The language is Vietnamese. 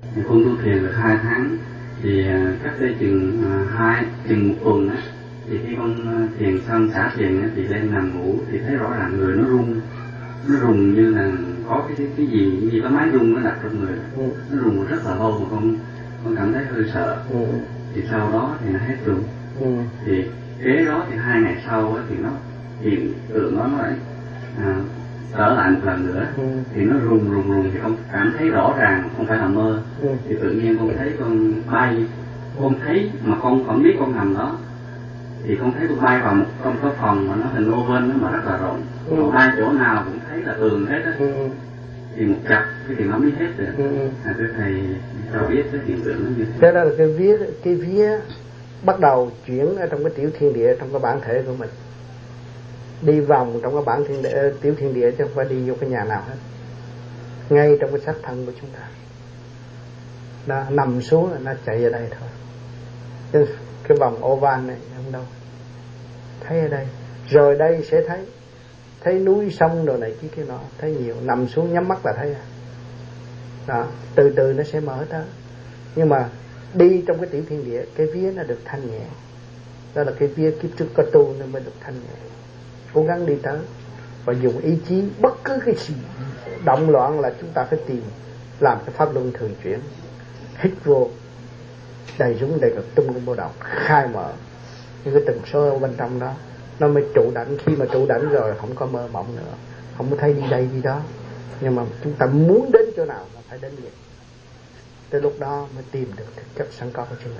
Thì con tu thiền được 2 tháng, thì cách đây chừng một tuần á, thì khi con thiền xong xả thiền á, thì lên nằm ngủ thì thấy rõ ràng người nó rung như là có cái gì có máy rung nó đặt trong người, nó rung rất là lâu mà con cảm thấy hơi sợ. Thì sau đó thì nó hết rung. Thì kế đó thì 2 ngày sau á, thì nó hiện tượng nó lại trở lại một lần nữa. Thì nó rung thì con cảm thấy rõ ràng không phải là mơ. Thì tự nhiên con thấy con bay, con thấy mà con không biết con nằm đó. Thì con thấy con bay vào một trong cái phòng mà nó hình oval nó mà rất là rộng, bay chỗ nào cũng thấy là tường hết á. Thì một chập thì nó mới hết rồi. Thưa thầy cho biết cái hiện tượng nó như thế. Đó là cái vía bắt đầu chuyển ở trong cái tiểu thiên địa, trong cái bản thể của mình, đi vòng trong cái bản thiên địa, tiểu thiên địa, chứ không phải đi vô cái nhà nào hết, ngay trong cái xác thân của chúng ta. Nó nằm xuống là nó chạy ở đây thôi. Cái vòng oval này không đâu, thấy ở đây. Rồi đây sẽ thấy núi sông đồ này cái nọ, thấy nhiều. Nằm xuống nhắm mắt là thấy. Đó, từ từ nó sẽ mở tới. Nhưng mà đi trong cái tiểu thiên địa, cái vía nó được thanh nhẹ. Đó là cái vía kiếp trước có tu nên mới được thanh nhẹ. Cố gắng đi tới và dùng ý chí. Bất cứ cái gì động loạn là chúng ta phải tìm làm cái pháp luân thường chuyển. Hít vô đầy rúng đầy cực tung trong bộ đầu, khai mở những cái tần số ở bên trong đó, nó mới trụ đảnh. Khi mà trụ đảnh rồi không có mơ mộng nữa, không có thấy đi đây đi đó. Nhưng mà chúng ta muốn đến chỗ nào là phải đến vậy. Tới lúc đó mới tìm được thực chất sẵn có của chúng ta.